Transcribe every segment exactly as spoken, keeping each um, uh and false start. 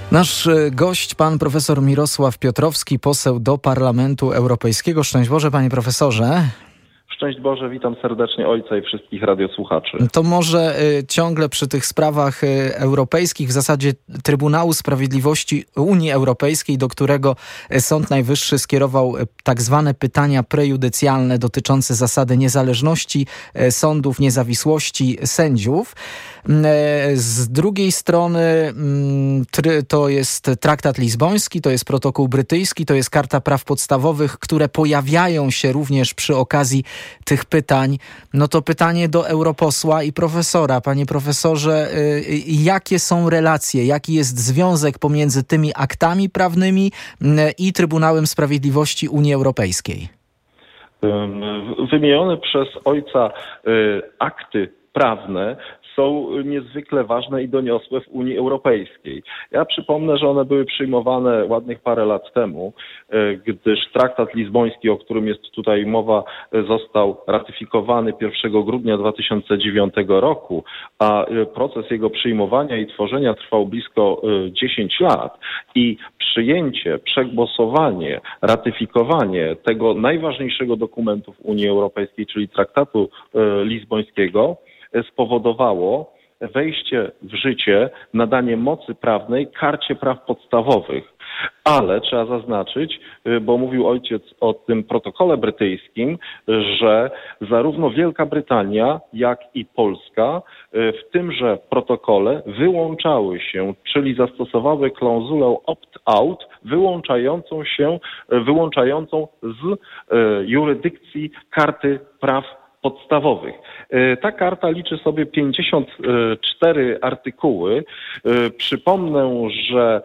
Nasz gość, pan profesor Mirosław Piotrowski, poseł do Parlamentu Europejskiego. Szczęść Boże, panie profesorze. Szczęść Boże, witam serdecznie ojca i wszystkich radiosłuchaczy. To może y, ciągle przy tych sprawach y, europejskich, w zasadzie Trybunału Sprawiedliwości Unii Europejskiej, do którego Sąd Najwyższy skierował y, tak zwane pytania prejudycjalne dotyczące zasady niezależności y, sądów, niezawisłości sędziów. Y, z drugiej strony y, try, to jest traktat lizboński, to jest protokół brytyjski, to jest Karta Praw Podstawowych, które pojawiają się również przy okazji tych pytań. No to pytanie do europosła i profesora. Panie profesorze, jakie są relacje, jaki jest związek pomiędzy tymi aktami prawnymi i Trybunałem Sprawiedliwości Unii Europejskiej? Wymienione przez ojca akty prawne są niezwykle ważne i doniosłe w Unii Europejskiej. Ja przypomnę, że one były przyjmowane ładnych parę lat temu, gdyż traktat lizboński, o którym jest tutaj mowa, został ratyfikowany pierwszego grudnia dwa tysiące dziewiątego roku, a proces jego przyjmowania i tworzenia trwał blisko dziesięć lat i przyjęcie, przegłosowanie, ratyfikowanie tego najważniejszego dokumentu w Unii Europejskiej, czyli traktatu lizbońskiego, spowodowało wejście w życie, nadanie mocy prawnej Karcie Praw Podstawowych. Ale trzeba zaznaczyć, bo mówił ojciec o tym protokole brytyjskim, że zarówno Wielka Brytania, jak i Polska w tymże protokole wyłączały się, czyli zastosowały klauzulę opt-out wyłączającą się, wyłączającą z jurysdykcji Karty Praw Podstawowych. Ta karta liczy sobie pięćdziesiąt cztery artykuły. Przypomnę, że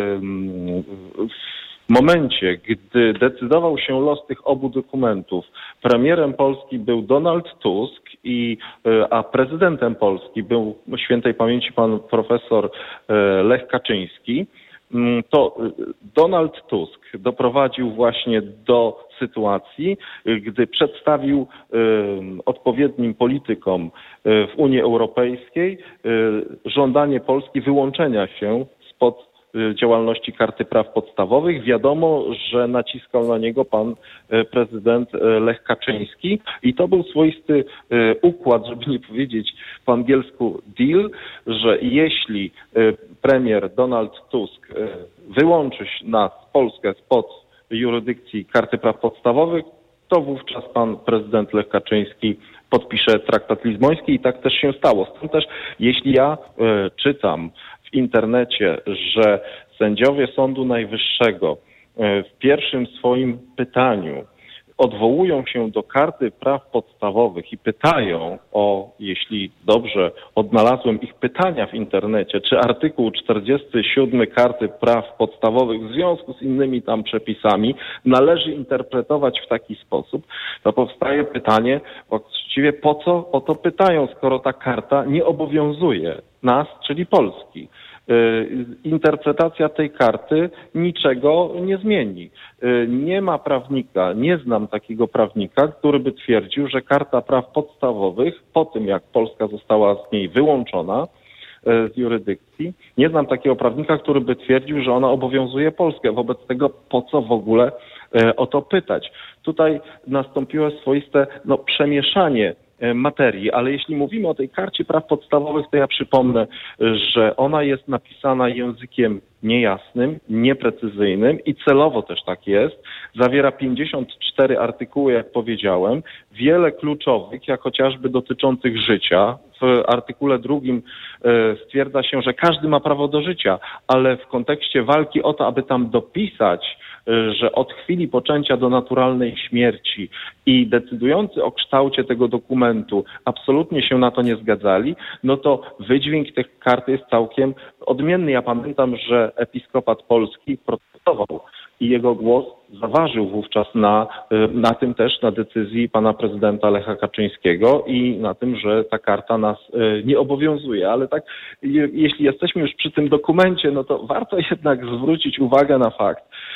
w momencie, gdy decydował się los tych obu dokumentów, premierem Polski był Donald Tusk, i, a prezydentem Polski był świętej pamięci pan profesor Lech Kaczyński, to Donald Tusk doprowadził właśnie do sytuacji, gdy przedstawił odpowiednim politykom w Unii Europejskiej żądanie Polski wyłączenia się spod działalności Karty Praw Podstawowych. Wiadomo, że naciskał na niego pan prezydent Lech Kaczyński i to był swoisty układ, żeby nie powiedzieć po angielsku deal, że jeśli premier Donald Tusk wyłączy nas, Polskę, spod jurysdykcji Karty Praw Podstawowych, to wówczas pan prezydent Lech Kaczyński podpisze traktat lizboński i tak też się stało. Stąd też, jeśli ja y, czytam w internecie, że sędziowie Sądu Najwyższego y, w pierwszym swoim pytaniu odwołują się do Karty Praw Podstawowych i pytają o, jeśli dobrze odnalazłem ich pytania w internecie, czy artykuł czterdziesty siódmy Karty Praw Podstawowych w związku z innymi tam przepisami należy interpretować w taki sposób, to powstaje pytanie, właściwie po co o to pytają, skoro ta karta nie obowiązuje nas, czyli Polski. Interpretacja tej karty niczego nie zmieni. Nie ma prawnika, nie znam takiego prawnika, który by twierdził, że Karta Praw Podstawowych, po tym jak Polska została z niej wyłączona z jurysdykcji, nie znam takiego prawnika, który by twierdził, że ona obowiązuje Polskę. Wobec tego po co w ogóle o to pytać? Tutaj nastąpiło swoiste no, przemieszanie materii, ale jeśli mówimy o tej Karcie Praw Podstawowych, to ja przypomnę, że ona jest napisana językiem niejasnym, nieprecyzyjnym i celowo też tak jest. Zawiera pięćdziesiąt cztery artykuły, jak powiedziałem, wiele kluczowych, jak chociażby dotyczących życia. W artykule drugim stwierdza się, że każdy ma prawo do życia, ale w kontekście walki o to, aby tam dopisać, że od chwili poczęcia do naturalnej śmierci i decydujący o kształcie tego dokumentu absolutnie się na to nie zgadzali, no to wydźwięk tej karty jest całkiem odmienny. Ja pamiętam, że episkopat polski protestował i jego głos zaważył wówczas na, na tym też, na decyzji pana prezydenta Lecha Kaczyńskiego i na tym, że ta karta nas nie obowiązuje. Ale tak, jeśli jesteśmy już przy tym dokumencie, no to warto jednak zwrócić uwagę na fakt,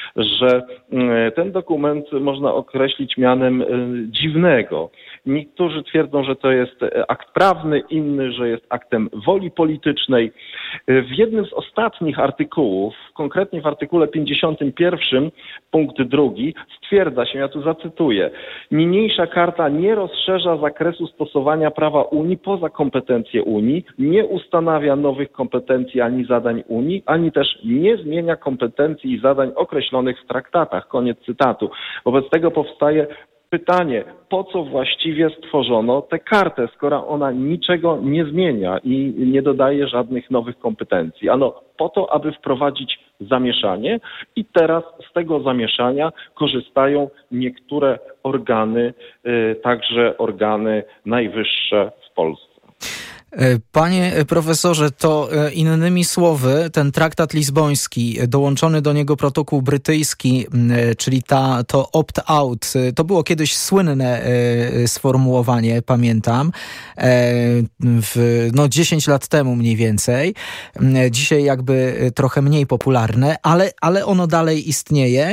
że ten dokument można określić mianem dziwnego. Niektórzy twierdzą, że to jest akt prawny, inny, że jest aktem woli politycznej. W jednym z ostatnich artykułów, konkretnie w artykule pięćdziesiątym pierwszym, punkt drugi, stwierdza się, ja tu zacytuję, niniejsza karta nie rozszerza zakresu stosowania prawa Unii poza kompetencje Unii, nie ustanawia nowych kompetencji ani zadań Unii, ani też nie zmienia kompetencji i zadań określonych w traktatach. Koniec cytatu. Wobec tego powstaje pytanie, po co właściwie stworzono tę kartę, skoro ona niczego nie zmienia i nie dodaje żadnych nowych kompetencji. Ano po to, aby wprowadzić zamieszanie i teraz z tego zamieszania korzystają niektóre organy, także organy najwyższe w Polsce. Panie profesorze, to innymi słowy ten traktat lizboński, dołączony do niego protokół brytyjski, czyli ta, to opt-out, to było kiedyś słynne sformułowanie, pamiętam, w, no dziesięć lat temu mniej więcej. Dzisiaj jakby trochę mniej popularne, ale, ale ono dalej istnieje.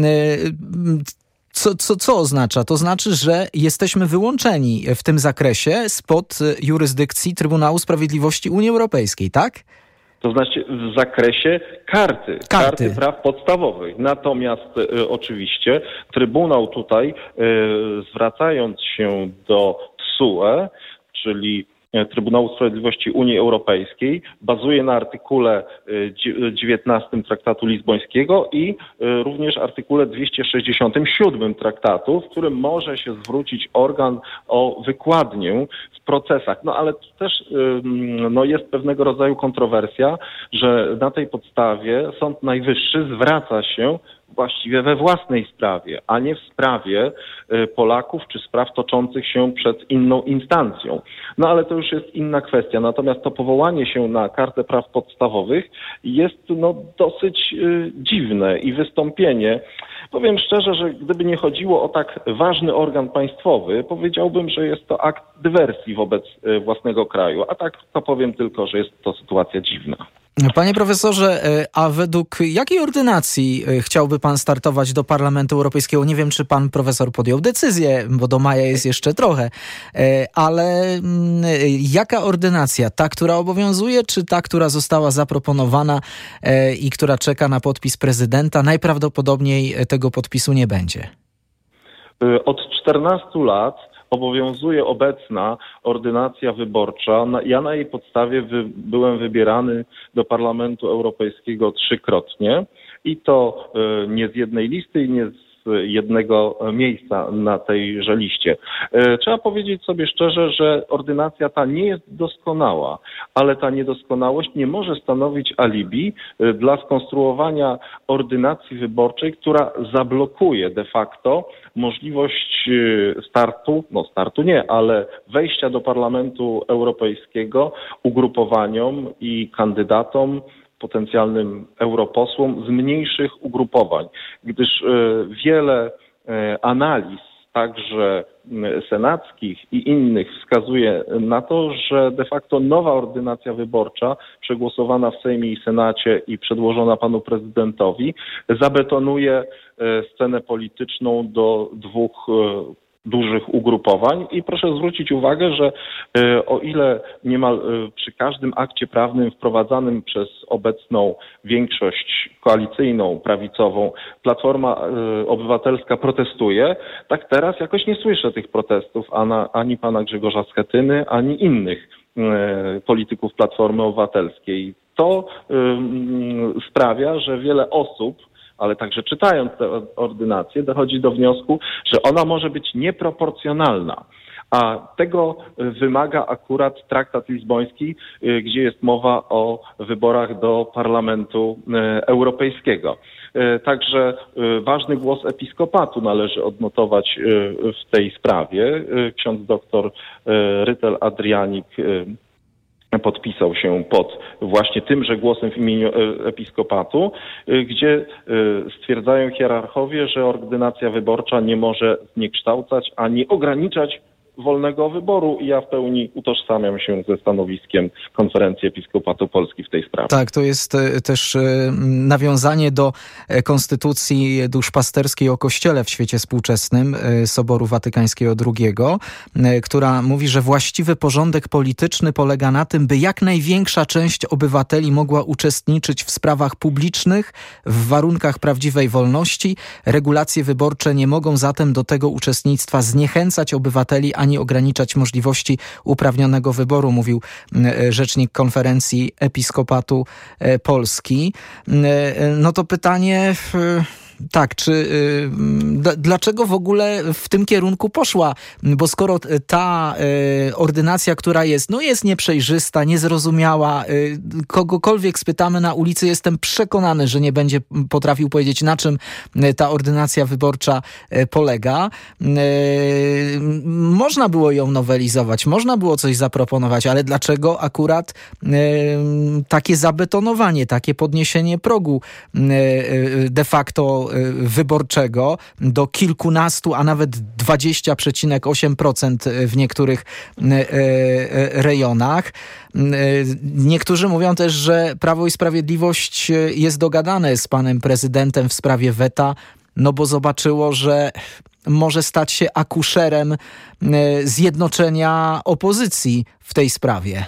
Co, co, co oznacza? To znaczy, że jesteśmy wyłączeni w tym zakresie spod jurysdykcji Trybunału Sprawiedliwości Unii Europejskiej, tak? To znaczy w zakresie karty, karty, karty praw podstawowych. Natomiast y, oczywiście Trybunał tutaj, y, zwracając się do T S U E, czyli Trybunału Sprawiedliwości Unii Europejskiej, bazuje na artykule dziewiętnastym Traktatu Lizbońskiego i również artykule dwieście sześćdziesiątym siódmym Traktatu, w którym może się zwrócić organ o wykładnię w procesach. No ale też no, jest pewnego rodzaju kontrowersja, że na tej podstawie Sąd Najwyższy zwraca się właściwie we własnej sprawie, a nie w sprawie Polaków czy spraw toczących się przed inną instancją. No ale to już jest inna kwestia. Natomiast to powołanie się na Kartę Praw Podstawowych jest no, dosyć y, dziwne i wystąpienie. Powiem szczerze, że gdyby nie chodziło o tak ważny organ państwowy, powiedziałbym, że jest to akt dywersji wobec y, własnego kraju. A tak to powiem tylko, że jest to sytuacja dziwna. Panie profesorze, a według jakiej ordynacji chciałby pan startować do Parlamentu Europejskiego? Nie wiem, czy pan profesor podjął decyzję, bo do maja jest jeszcze trochę, ale jaka ordynacja? Ta, która obowiązuje, czy ta, która została zaproponowana i która czeka na podpis prezydenta? Najprawdopodobniej tego podpisu nie będzie. Od czternastu lat obowiązuje obecna ordynacja wyborcza. Ja na jej podstawie wy, byłem wybierany do Parlamentu Europejskiego trzykrotnie i to y, nie z jednej listy i nie z jednego miejsca na tejże liście. Trzeba powiedzieć sobie szczerze, że ordynacja ta nie jest doskonała, ale ta niedoskonałość nie może stanowić alibi dla skonstruowania ordynacji wyborczej, która zablokuje de facto możliwość startu, no startu nie, ale wejścia do Parlamentu Europejskiego ugrupowaniom i kandydatom, potencjalnym europosłom z mniejszych ugrupowań, gdyż y, wiele y, analiz, także y, senackich i innych wskazuje na to, że de facto nowa ordynacja wyborcza przegłosowana w Sejmie i Senacie i przedłożona panu prezydentowi zabetonuje y, scenę polityczną do dwóch y, dużych ugrupowań i proszę zwrócić uwagę, że y, o ile niemal y, przy każdym akcie prawnym wprowadzanym przez obecną większość koalicyjną, prawicową, Platforma y, Obywatelska protestuje, tak teraz jakoś nie słyszę tych protestów ana, ani pana Grzegorza Schetyny, ani innych y, polityków Platformy Obywatelskiej. To y, sprawia, że wiele osób, ale także czytając tę ordynację, dochodzi do wniosku, że ona może być nieproporcjonalna. A tego wymaga akurat traktat lizboński, gdzie jest mowa o wyborach do Parlamentu Europejskiego. Także ważny głos episkopatu należy odnotować w tej sprawie. Ksiądz doktor Rytel Adrianik podpisał się pod właśnie tymże głosem w imieniu episkopatu, gdzie stwierdzają hierarchowie, że ordynacja wyborcza nie może zniekształcać ani ograniczać wolnego wyboru i ja w pełni utożsamiam się ze stanowiskiem Konferencji Episkopatu Polski w tej sprawie. Tak, to jest też nawiązanie do konstytucji duszpasterskiej o Kościele w świecie współczesnym Soboru Watykańskiego drugiego, która mówi, że właściwy porządek polityczny polega na tym, by jak największa część obywateli mogła uczestniczyć w sprawach publicznych w warunkach prawdziwej wolności. Regulacje wyborcze nie mogą zatem do tego uczestnictwa zniechęcać obywateli ani ograniczać możliwości uprawnionego wyboru, mówił rzecznik Konferencji Episkopatu Polski. No to pytanie... Tak, czy y, d- dlaczego w ogóle w tym kierunku poszła? Bo skoro ta y, ordynacja, która jest, no jest nieprzejrzysta, niezrozumiała, y, kogokolwiek spytamy na ulicy, jestem przekonany, że nie będzie potrafił powiedzieć, na czym ta ordynacja wyborcza y, polega. Y, można było ją nowelizować, można było coś zaproponować, ale dlaczego akurat y, takie zabetonowanie, takie podniesienie progu y, y, de facto wyborczego do kilkunastu, a nawet dwadzieścia przecinek osiem procent w niektórych rejonach. Niektórzy mówią też, że Prawo i Sprawiedliwość jest dogadane z panem prezydentem w sprawie weta, no bo zobaczyło, że może stać się akuszerem zjednoczenia opozycji w tej sprawie.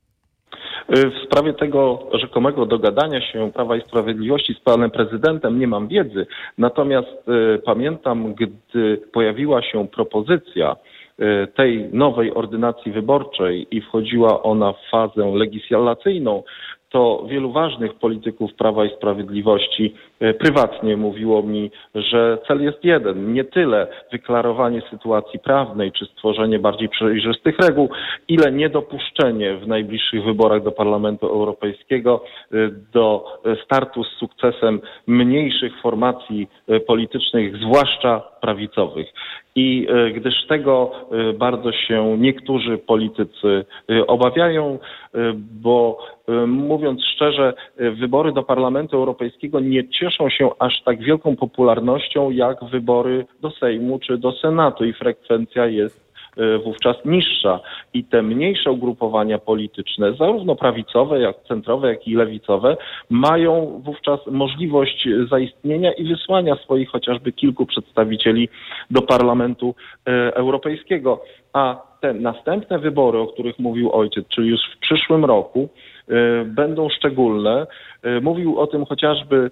W sprawie tego rzekomego dogadania się Prawa i Sprawiedliwości z panem prezydentem nie mam wiedzy, natomiast y, pamiętam, gdy pojawiła się propozycja y, tej nowej ordynacji wyborczej i wchodziła ona w fazę legislacyjną, to wielu ważnych polityków Prawa i Sprawiedliwości y, prywatnie mówiło mi, że cel jest jeden, nie tyle wyklarowanie sytuacji prawnej czy stworzenie bardziej przejrzystych reguł, ile niedopuszczenie w najbliższych wyborach do Parlamentu Europejskiego y, do startu z sukcesem mniejszych formacji y, politycznych, zwłaszcza prawicowych. I y, gdyż tego y, bardzo się niektórzy politycy y, obawiają, y, bo y, mówiąc szczerze, y, wybory do Parlamentu Europejskiego nie cieszą się aż tak wielką popularnością jak wybory do Sejmu czy do Senatu i frekwencja jest wówczas niższa i te mniejsze ugrupowania polityczne, zarówno prawicowe, jak centrowe, jak i lewicowe, mają wówczas możliwość zaistnienia i wysłania swoich chociażby kilku przedstawicieli do Parlamentu Europejskiego. A te następne wybory, o których mówił ojciec, czyli już w przyszłym roku, będą szczególne. Mówił o tym chociażby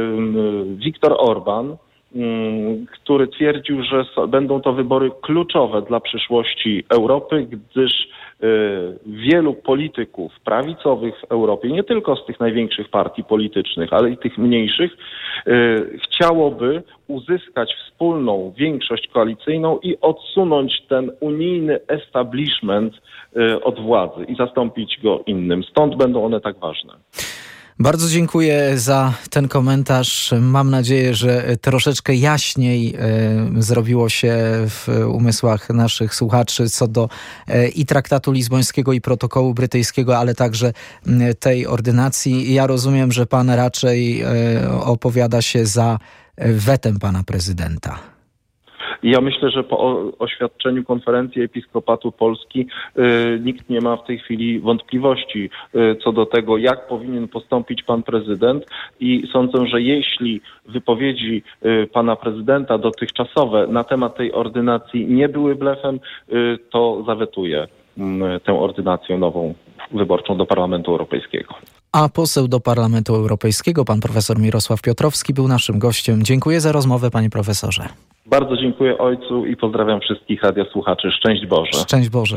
Viktor Orban, który twierdził, że będą to wybory kluczowe dla przyszłości Europy, gdyż wielu polityków prawicowych w Europie, nie tylko z tych największych partii politycznych, ale i tych mniejszych, chciałoby uzyskać wspólną większość koalicyjną i odsunąć ten unijny establishment od władzy i zastąpić go innym. Stąd będą one tak ważne. Bardzo dziękuję za ten komentarz. Mam nadzieję, że troszeczkę jaśniej y, zrobiło się w umysłach naszych słuchaczy co do y, i traktatu lizbońskiego, i protokołu brytyjskiego, ale także y, tej ordynacji. Ja rozumiem, że pan raczej y, opowiada się za wetem pana prezydenta. Ja myślę, że po oświadczeniu Konferencji Episkopatu Polski y, nikt nie ma w tej chwili wątpliwości y, co do tego, jak powinien postąpić pan prezydent i sądzę, że jeśli wypowiedzi y, pana prezydenta dotychczasowe na temat tej ordynacji nie były blefem, y, to zawetuje y, tę ordynację nową wyborczą do Parlamentu Europejskiego. A poseł do Parlamentu Europejskiego, pan profesor Mirosław Piotrowski, był naszym gościem. Dziękuję za rozmowę, panie profesorze. Bardzo dziękuję ojcu i pozdrawiam wszystkich radiosłuchaczy. Szczęść Boże. Szczęść Boże.